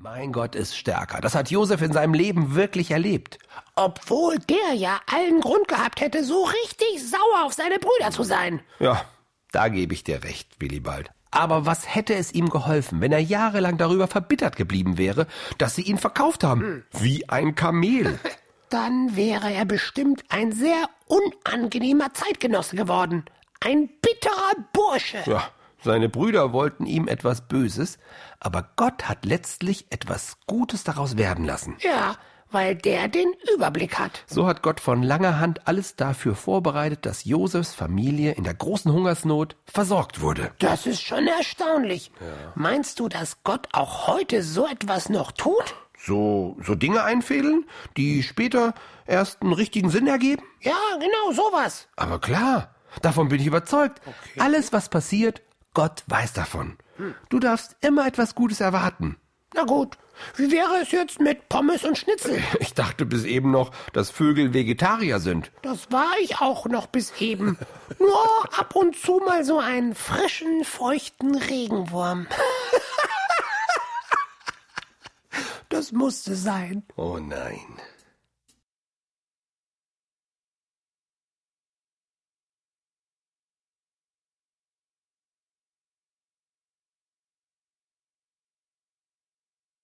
Mein Gott ist stärker. Das hat Josef in seinem Leben wirklich erlebt. Obwohl der ja allen Grund gehabt hätte, so richtig sauer auf seine Brüder zu sein. Ja, da gebe ich dir recht, Willibald. Aber was hätte es ihm geholfen, wenn er jahrelang darüber verbittert geblieben wäre, dass sie ihn verkauft haben? Wie ein Kamel. Dann wäre er bestimmt ein sehr unangenehmer Zeitgenosse geworden. Ein bitterer Bursche. Ja, seine Brüder wollten ihm etwas Böses, aber Gott hat letztlich etwas Gutes daraus werden lassen. Ja, weil der den Überblick hat. So hat Gott von langer Hand alles dafür vorbereitet, dass Josefs Familie in der großen Hungersnot versorgt wurde. Das ist schon erstaunlich. Ja. Meinst du, dass Gott auch heute so etwas noch tut? So Dinge einfädeln, die später erst einen richtigen Sinn ergeben? Ja, genau, sowas. Aber klar, davon bin ich überzeugt. Okay. Alles, was passiert, Gott weiß davon. Du darfst immer etwas Gutes erwarten. Na gut, wie wäre es jetzt mit Pommes und Schnitzel? Ich dachte bis eben noch, dass Vögel Vegetarier sind. Das war ich auch noch bis eben. Nur ab und zu mal so einen frischen, feuchten Regenwurm. Das musste sein. Oh nein.